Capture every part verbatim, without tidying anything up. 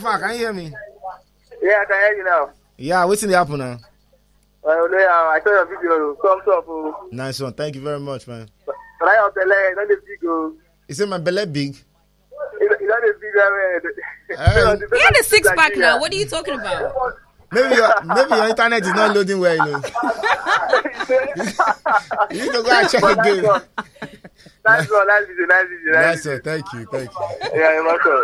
Fuck, can you hear me? Yeah, I can hear you now. Yeah, what's in the apple now? Well, yeah, I saw your video. Thumbs up. Oh. Nice one. Thank you very much, man. But I have the leg, not the big. Oh. Is it my belly big? It's not the big. Um, he had a six pack now. What are you talking about? Maybe your maybe your internet is not loading well, you know. You need to go and check again. Nice one, nice video, nice video. Nice one, thank you, thank you. Yeah, you're welcome.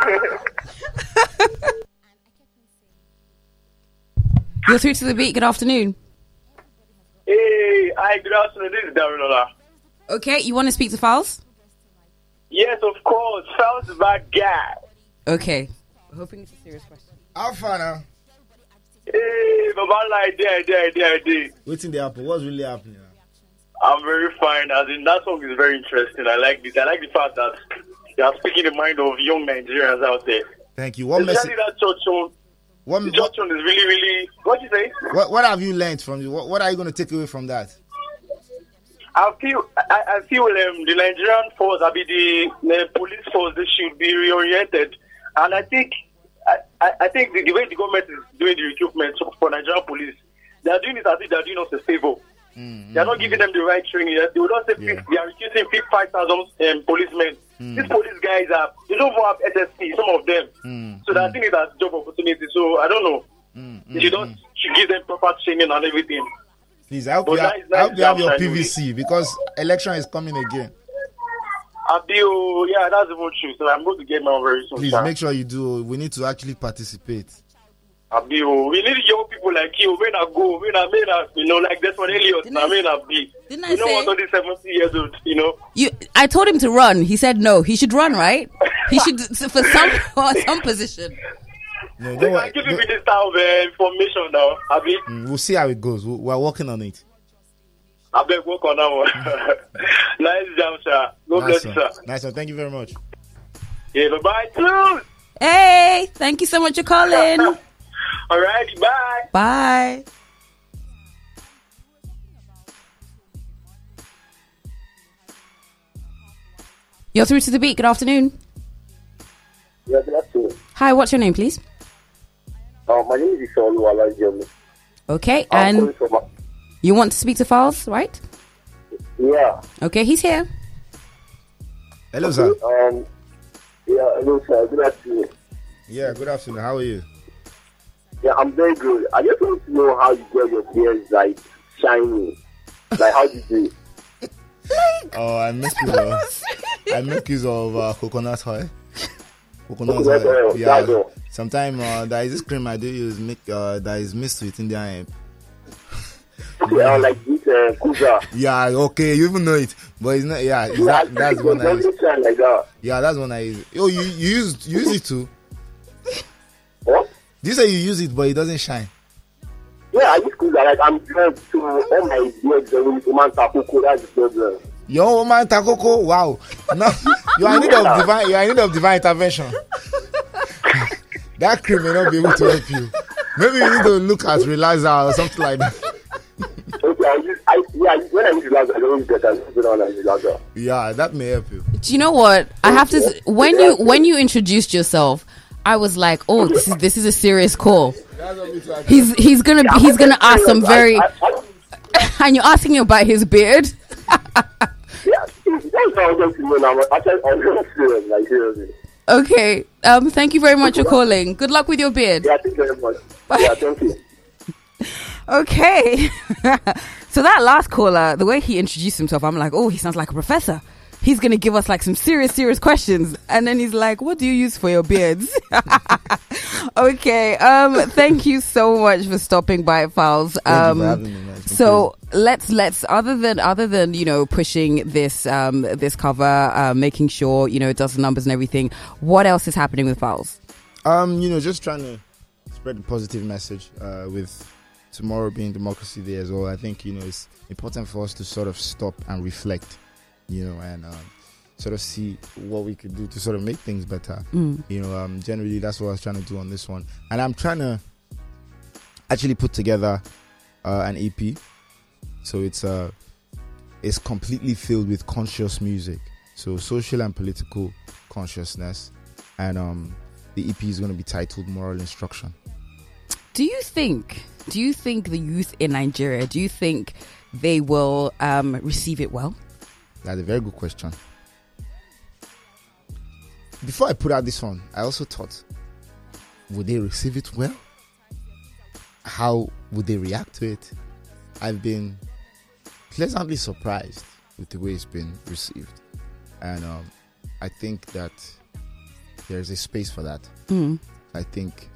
You're through to the beat. Good afternoon. Hey, hi, good afternoon. This is Darinola. Okay, you want to speak to Fowles? Yes, of course. Fowles is bad guy. Okay. We're hoping it's a serious question. How far now? Hey, Baba, like there, there, there, there. What's in the apple? What's really happening? I'm very fine. As in, that song is very interesting. I like this. I like the fact that they are speaking the mind of young Nigerians out there. Thank you. What Especially message? that church song. What, the church song is really, really. What you say? What What have you learned from you? What What are you going to take away from that? I feel I, I feel um, the Nigerian force, I mean the, the police force, they should be reoriented, and I think I, I, I think the, the way the government is doing the recruitment for Nigerian police, they are doing it as if they are doing us a favor. Mm, they are not mm, giving them the right training. They will not say yeah. they are recruiting five thousand um, policemen. Mm. These police guys are they don't have S S P. Some of them, mm, so mm. I think it's a job opportunity. So I don't know. Mm, mm, you don't mm. should give them proper training and everything. Please, I hope you, nice, have, nice I hope you have your job, P V C because election is coming again. Abio, yeah, that's the true. So I'm going to get my very soon. Please sir. Make sure you do. We need to actually participate. Abio, we need young people like you. When I go, when I mean, you know, like this one, Elliot. I mean, I be. Didn't I you know say? what? All these seventy years old, you know. You, I told him to run. He said no. He should run, right? He should for some for some position. No, don't worry. Give me this type of uh, information now, Abi. Mm, we'll see how it goes. We, we're working on it. I beg work on that one. Nice job, sir. God nice bless you, one. sir. Nice one. Thank you very much. Yeah, bye bye. Hey, thank you so much for calling. All right, bye. Bye. You're through to the beat. Good afternoon. Yeah, good afternoon. Hi, what's your name, please? Uh, my name is Isolu Alajiami. Okay, I'm and from, uh, you want to speak to Fowles, right? Yeah. Okay, he's here. Hello, sir. Um, yeah, hello, sir. Good afternoon. Yeah, good afternoon. How are you? Yeah, I'm very good. I just want to know how you get your beard like shiny. Like, how do you do it? Oh, I make use of I make use of uh, coconut oil. Coconut Coconut oil. oil, Yeah. that's all. Sometimes uh, there is this cream I do use make uh, that is mixed with Indian hemp. Yeah, like this uh, Kuza. Yeah, okay, you even know it, but it's not. Yeah, it's Yeah, that, that's one I use. shine like that. Yeah, that's one I use. Oh, you you use you use it too? What? Did you say you use it, but it doesn't shine? Yeah, I use Kuza. Like, I'm trying to all my beards with woman takoko. That's the problem. Your woman takoko, wow! No, you are in need of divine. You are in need of divine intervention. That cream may not be able to help you. Maybe you need to look at Relaxer or something like that. Okay, I use, I, yeah, when I use Relaxer, I don't use better than I use Relaxer. Yeah, that may help you. Do you know what? I have to. When you when you introduced yourself, I was like, oh, this is this is a serious call. He's he's gonna Yeah, he's gonna ask some very. I, I, I, And you're asking him about his beard. yeah, that's how I get to know now. I tell I'm really serious, like seriously. Okay. Um. Thank you very much for calling. Good luck with your beard. Yeah, thank you very much. Bye. Yeah, thank you. Okay. So that last caller, the way he introduced himself, I'm like, oh, he sounds like a professor. He's going to give us like some serious, serious questions. And then he's like, what do you use for your beards? Okay. Um, thank you so much for stopping by, Fowles. Um, Thank you for having me, man. so let's, let's, other than, other than, you know, pushing this, um, this cover, uh, making sure, you know, it does the numbers and everything. What else is happening with Fowles? Um, you know, just trying to spread the positive message, uh, with tomorrow being Democracy Day as well. I think, you know, it's important for us to sort of stop and reflect, you know, and um, sort of see what we could do to sort of make things better. Mm. You know, um, generally that's what I was trying to do on this one. And I'm trying to actually put together uh, an E P. So it's uh, it's completely filled with conscious music. So social and political consciousness. And um, the E P is going to be titled Moral Instruction. Do you think? Do you think the youth in Nigeria? Do you think they will um, receive it well? That's a very good question. Before I put out this one, I also thought, would they receive it well? How would they react to it? I've been pleasantly surprised with the way it's been received. And um, I think that there's a space for that. Mm. I think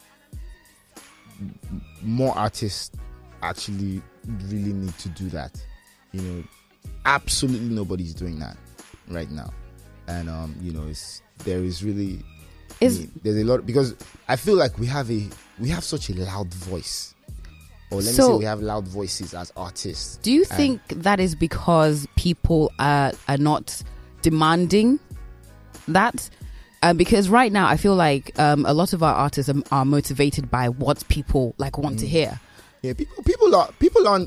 m- more artists actually really need to do that. You know, absolutely nobody's doing that right now. And, um, you know, it's there is really... Is, I mean, there's a lot... Because I feel like we have a we have such a loud voice. Or let So- me say we have loud voices as artists. do you And- think that is because people are, are not demanding that? Uh, because right now I feel like um, a lot of our artists are, are motivated by what people like want to hear. Yeah, people people are people aren't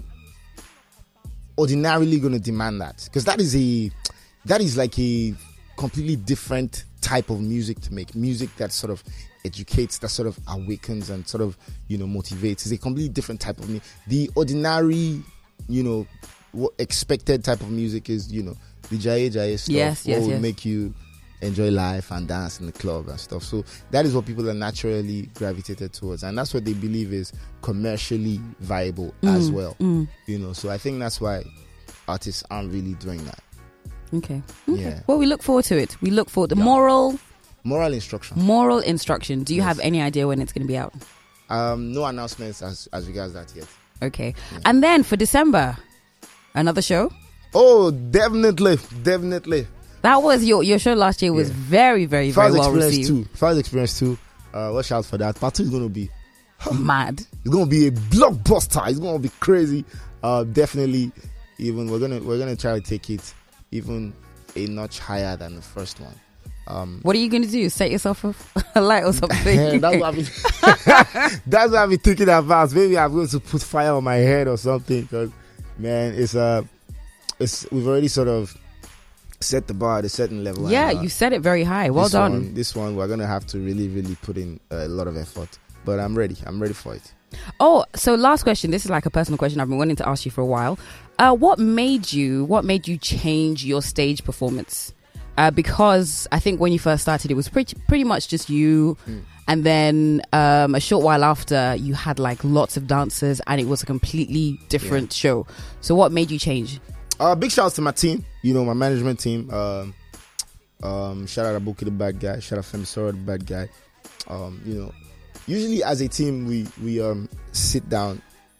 ordinarily going to demand that, because that is a that is like a completely different type of music to make. Music that sort of educates, that sort of awakens and sort of, you know, motivates. It's a completely different type of music. The ordinary, you know, what expected type of music is, you know, the jaye jaye stuff. Yes, yes, what will yes. make you enjoy life and dance in the club and stuff. So that is what people are naturally gravitated towards, and that's what they believe is commercially viable as well. Mm. You know, so I think that's why artists aren't really doing that. Okay. okay. Yeah. Well, we look forward to it. We look forward to Yeah. moral Moral instruction. moral instruction. Do you Yes. have any idea when it's going to be out? Um, no announcements as as regards that yet. Okay. Yeah. And then for December, another show. Oh, definitely, definitely. That was your your show last year was Yeah. very very very First well experience received. too. First experience too. Uh, watch out for that. Part two is going to be Mad. it's going to be a blockbuster. It's going to be crazy. Uh, definitely. Even we're gonna we're gonna try to take it even a notch higher than the first one. Um, What are you going to do? Set yourself a light or something? Yeah, that's what I've been, that's what I've been thinking about. Maybe I'm going to put fire on my head or something. Because, man, it's uh, it's we've already sort of set the bar at a certain level. Yeah, and, uh, you set it very high. Well this done. One, this one, we're gonna have to really, really put in a lot of effort. But I'm ready. I'm ready for it. Oh, so last question. This is like a personal question I've been wanting to ask you for a while. Uh, what made you? What made you change your stage performance? Uh, because I think when you first started, it was pretty pretty much just you, Mm. and then um, a short while after, you had like lots of dancers, and it was a completely different show. So, what made you change? Uh, big shout out to my team. You know, my management team. Um, um, shout out Abuki the bad guy. Shout out Femisora the bad guy. Um, you know, usually as a team, we we um sit down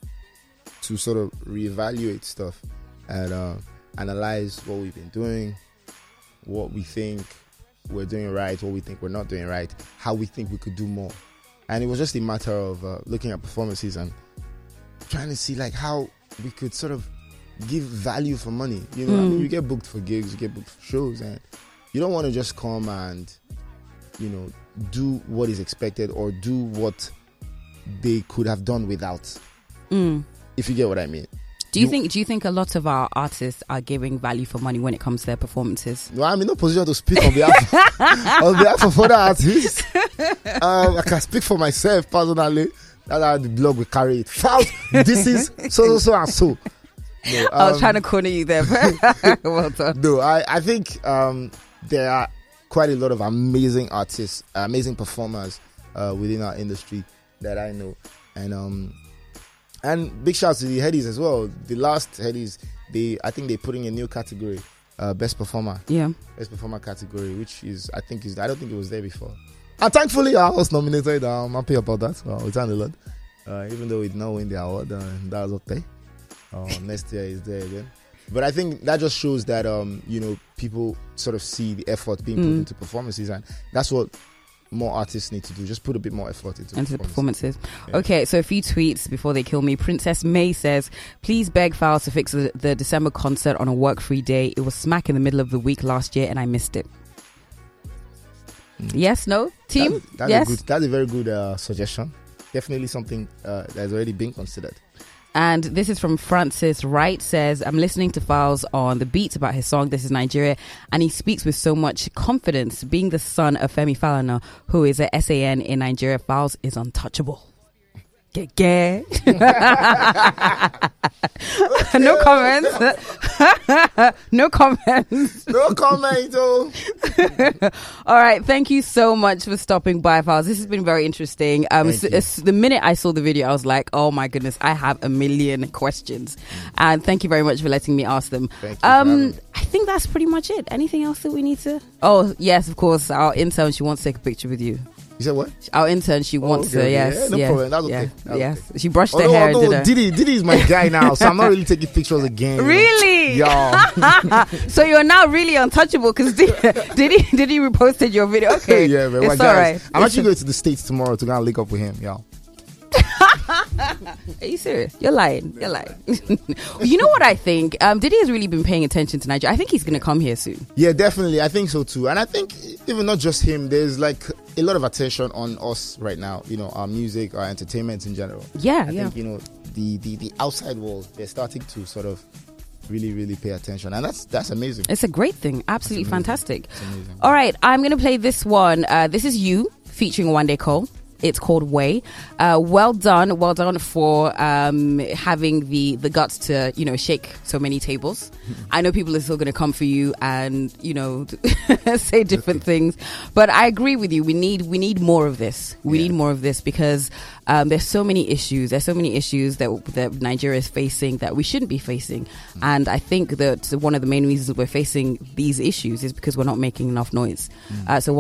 to sort of reevaluate stuff and uh, analyze what we've been doing, what we think we're doing right, what we think we're not doing right, how we think we could do more. And it was just a matter of uh, looking at performances and trying to see like how we could sort of give value for money. You know, I mean, Mm. you get booked for gigs, you get booked for shows, and you don't want to just come and, you know, do what is expected or do what they could have done without. Mm. If you get what I mean. Do you, You- think? Do you think a lot of our artists are giving value for money when it comes to their performances? No, I'm in no position to speak on behalf on behalf of other artists. Um, I can speak for myself personally. That's how the blog will carry it. Faust, this is so so so and so. No, I was um, trying to corner you there. But well done. No, I, I think um, there are quite a lot of amazing artists, amazing performers uh, within our industry that I know. And um, and big shouts to the Headies as well. The last Headies, they I think they put in a new category, uh, best performer, Yeah. best performer category, which is I think is I don't think it was there before. And thankfully, I was nominated. I'm happy about that. So we thank the Lord. Uh, even though we did not win the award, uh, that was okay. Uh, next year is there again. But I think that just shows that um, you know, people sort of see the effort being put Mm. into performances, and that's what more artists need to do. Just put a bit more effort into, Into the performances. performances. Yeah. Okay, so a few tweets before they kill me. Princess May says, please beg Fowles to fix the, the December concert on a work-free day. It was smack in the middle of the week last year and I missed it. Mm. Yes, no? Team? That's, that's yes? a good, that's a very good uh, suggestion. Definitely something uh, that's already been considered. And this is from Francis Wright. Says, I'm listening to Files on the beats about his song This Is Nigeria, and he speaks with so much confidence. Being the son of Femi Falana, who is a S A N in Nigeria, Files is untouchable. Yeah. No comments. No comments. No comment. Oh. All right. Thank you so much for stopping by, Files. This has been very interesting. Um, so, so the minute I saw the video, I was like, oh my goodness, I have a million questions. Mm. And thank you very much for letting me ask them. Thank you um, I think that's pretty much it. Anything else that we need to? Oh, yes, of course. Our intern, she wants to take a picture with you. You said what? Our intern, she wants oh, okay, to, yes. Yeah, no yes, problem. That's yeah, okay. That's yes. okay. She brushed although, her hair. Although, did her. Diddy, Diddy is my guy now, so I'm not really taking pictures again. Really? Yeah. So you're now really untouchable because Diddy, Diddy, Diddy reposted your video. Okay. Yeah, man. It's well, all guys, right. I'm actually going to the States tomorrow to go and link up with him, y'all. Are you serious? You're lying. You're lying. You know what I think? Um, Diddy has really been paying attention to Nigeria. I think he's going to come here soon. Yeah, definitely. I think so too. And I think even not just him, there's like a lot of attention on us right now. You know, our music, our entertainment in general. Yeah, I yeah. think, you know, the, the, the outside world, they're starting to sort of really, really pay attention. And that's that's amazing. It's a great thing. Absolutely fantastic. It's amazing. All right. I'm going to play this one. Uh, this is You featuring Wande Cole. It's called Way. Uh, well done. Well done for um, having the, the guts to, you know, shake so many tables. I know people are still going to come for you and, you know, say different things. But I agree with you. We need we need more of this. We yeah. need more of this because um, there's so many issues. There's so many issues that, that Nigeria is facing that we shouldn't be facing. Mm. And I think that one of the main reasons we're facing these issues is because we're not making enough noise. Mm. Uh, so